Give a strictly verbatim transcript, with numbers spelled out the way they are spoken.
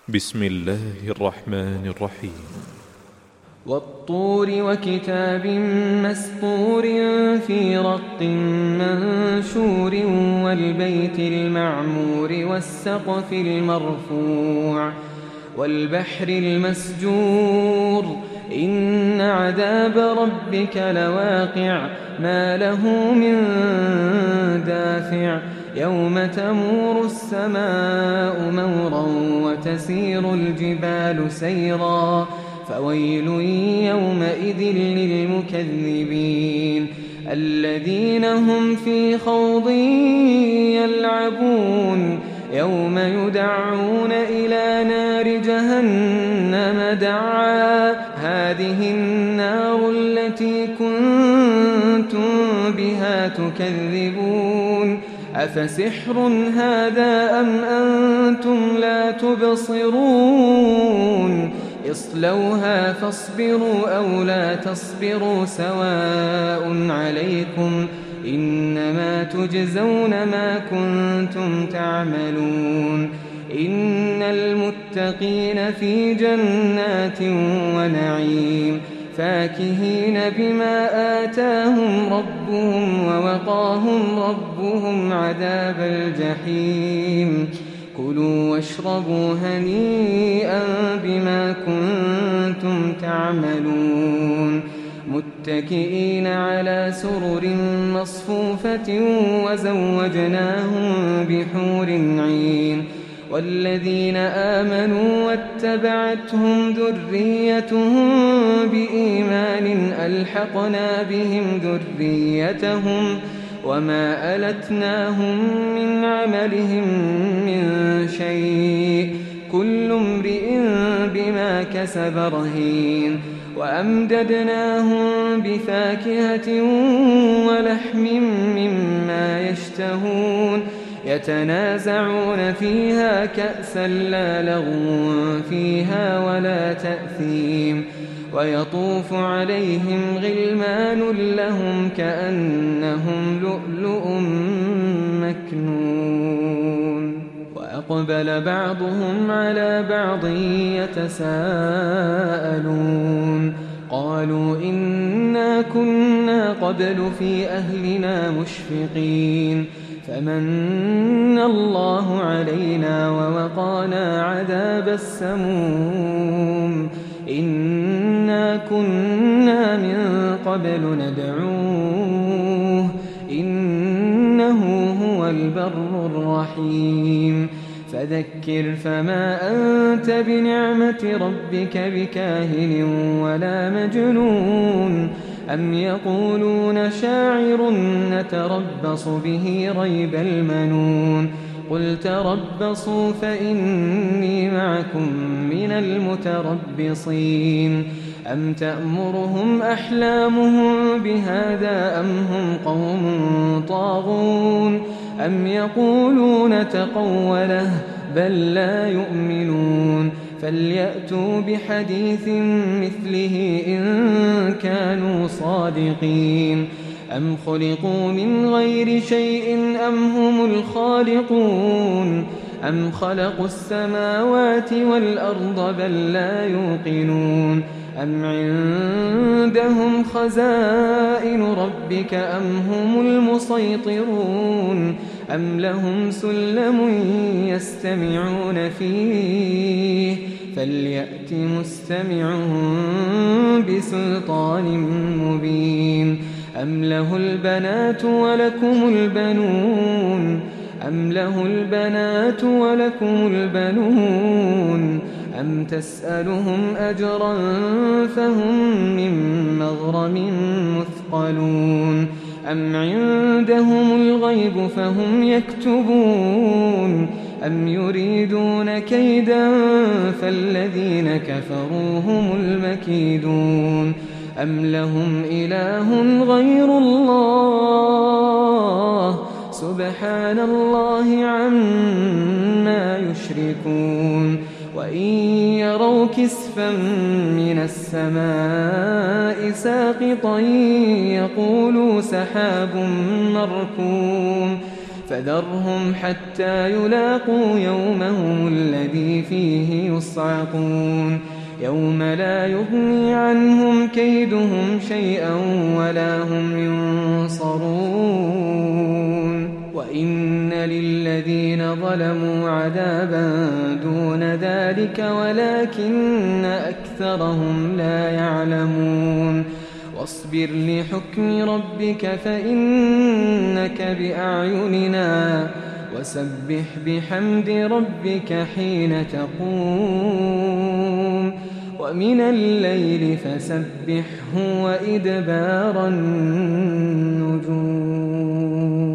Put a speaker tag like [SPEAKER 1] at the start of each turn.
[SPEAKER 1] بسم الله الرحمن الرحيم.
[SPEAKER 2] والطور وكتاب مسطور في رق منشور والبيت المعمور والسقف المرفوع والبحر المسجور إن عذاب ربك لواقع ما له من دافع يوم تمور السماء مورا وتسير الجبال سيرا فويل يومئذ للمكذبين الذين هم في خوض يلعبون يوم يدعون إلى نار جهنم دعا هذه النار التي كنتم بها تكذبون أفسحر هذا أم أنتم لا تبصرون اصلوها فاصبروا أو لا تصبروا سواء عليكم إنما تجزون ما كنتم تعملون إن المتقين في جنات ونعيم فاكهين بما آتاهم ربهم ووقاهم ربهم عذاب الجحيم كلوا واشربوا هنيئا بما كنتم تعملون متكئين على سرر مصفوفة وزوجناهم بحور عين والذين آمنوا واتبعتهم ذريتهم بإيمان ألحقنا بهم ذريتهم وما ألتناهم من عملهم من شيء كل امرئ بما كسب رهين وأمددناهم بفاكهة ولحم مما يشتهون يتنازعون فيها كأسا لا لغو فيها ولا تأثيم ويطوف عليهم غلمان لهم كأنهم لؤلؤ مكنون وأقبل بعضهم على بعض يتساءلون قالوا إنا كنا قبل في أهلنا مشفقين فمن الله علينا ووقانا عذاب السموم إنا كنا من قبل ندعوه إنه هو البر الرحيم فذكر فما أنت بنعمة ربك بكاهن ولا مجنون أم يقولون شاعر نتربص به ريب المنون قل تربصوا فإني معكم من المتربصين أم تأمرهم أحلامهم بهذا أم هم قوم طاغون أم يقولون تقوله بل لا يؤمنون فليأتوا بحديث مثله إن كانوا صادقين أم خلقوا من غير شيء أم هم الخالقون أم خلقوا السماوات والأرض بل لا يوقنون أم عندهم خزائن ربك أم هم المسيطرون أم لهم سلم يستمعون فيه فليأت مستمعهم بسلطان مبين أم له البنات ولكم البنون أم له البنات ولكم البنون أم تسألهم أجرا فهم من مغرم مثقلون أم عندهم الغيب فهم يكتبون أم يريدون كيدا فالذين كفروا هم المكيدون أم لهم إله غير الله سبحان الله عما يشركون وإن يروا كسفا من السماء ساقطا يقولوا سحاب مركوم فذرهم حتى يلاقوا يومهم الذي فيه يصعقون يوم لا يغني عنهم كيدهم شيئا ولا هم ينصرون وإن للذين ظلموا عذابا دون ذلك ولكن أكثرهم لا يعلمون واصبر لحكم ربك فإنك بأعيننا وسبح بحمد ربك حين تقوم ومن الليل فسبحه، وإدبار النجوم.